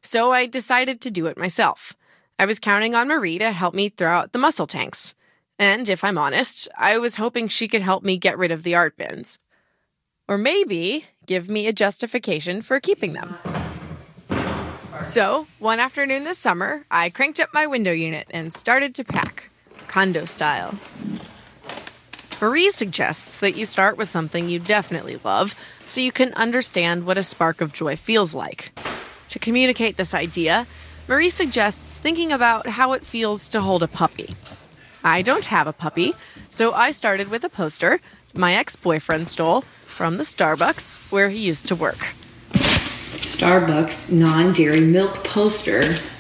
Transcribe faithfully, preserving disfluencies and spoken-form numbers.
So I decided to do it myself. I was counting on Marie to help me throw out the muscle tanks. And if I'm honest, I was hoping she could help me get rid of the art bins. Or maybe give me a justification for keeping them. So, one afternoon this summer, I cranked up my window unit and started to pack, condo style. Marie suggests that you start with something you definitely love so you can understand what a spark of joy feels like. To communicate this idea, Marie suggests thinking about how it feels to hold a puppy. I don't have a puppy, so I started with a poster my ex-boyfriend stole from the Starbucks where he used to work. Starbucks non-dairy milk poster